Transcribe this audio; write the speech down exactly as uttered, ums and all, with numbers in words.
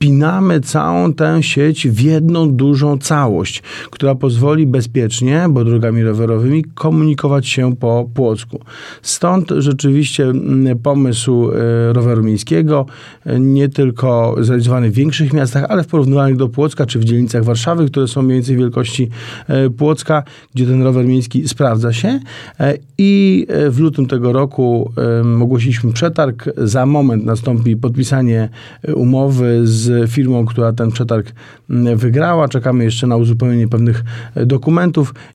spinamy całą tę sieć w jedną dużą całość, która pozwoli bezpiecznie, bo drogami rowerowymi, komunikować się po Płocku. Stąd rzeczywiście pomysł roweru miejskiego, nie tylko zrealizowany w większych miastach, ale w porównywaniu do Płocka, czy w dzielnicach Warszawy, które są mniej więcej wielkości Płocka, gdzie ten rower miejski sprawdza się. I w lutym tego roku ogłosiliśmy przetarg. Za moment nastąpi podpisanie umowy z firmą, która ten przetarg wygrała. Czekamy jeszcze na uzupełnienie pewnych dokumentów